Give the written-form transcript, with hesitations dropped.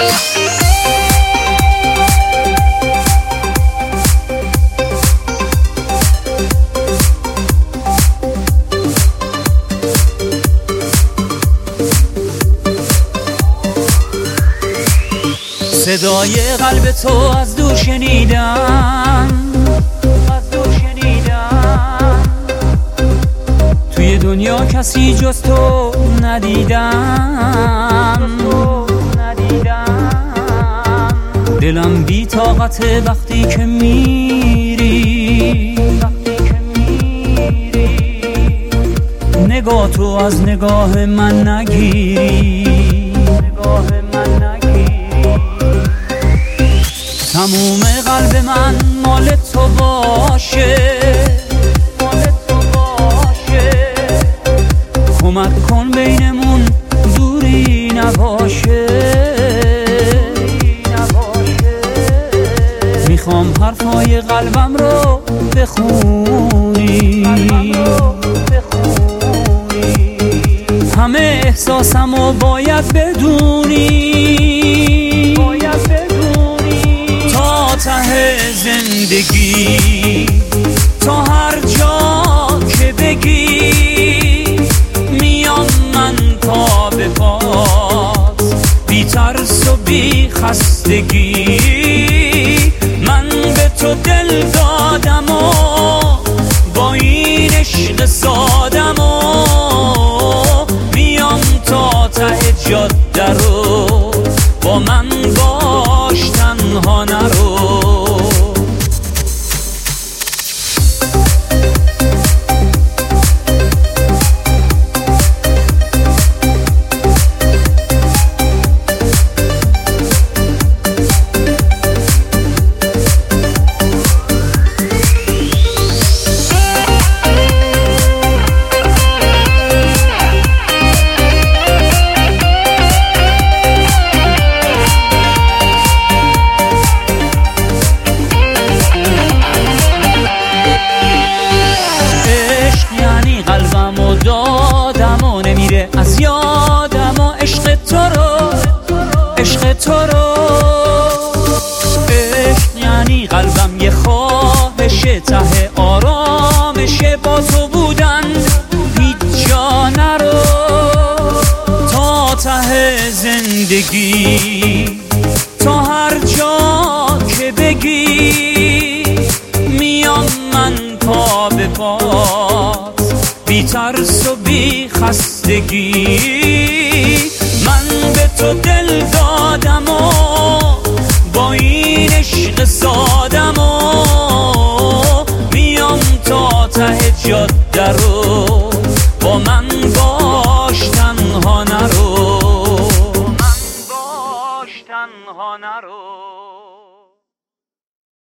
صدای قلب تو از دور شنیدم، توی دنیا کسی جز تو ندیدم. دلم بی طاقته وقتی که میری، نگاه تو از نگاه من نگیری. تموم قلب من مال تو باشه، کمک کن بینمون دوری نباشه. میخوام حرفای قلبم رو بخونی، همه احساسمو باید بدونی. تا ته زندگی، تا هر جا که بگی، میام من پا به پات، بی ترس و بی خستگی. من به تو دل دادم و با این عشق سادم و میام تا ته جاده رو، با من باش تنها نرو. دادم و نمیره از یادم و عشق تو رو، عشق تو رو. عشق یعنی قلبم یه خواهشه، ته آرامشه، با تو بودن هیچ جا نرو. تا ته زندگی، تا هر جا که بگی، میام من پا به پات، بی ترس و بی خستگی. من به تو دل دادم و با این عشق سادم و میام تا ته جاده رو، با من باش تنها نرو.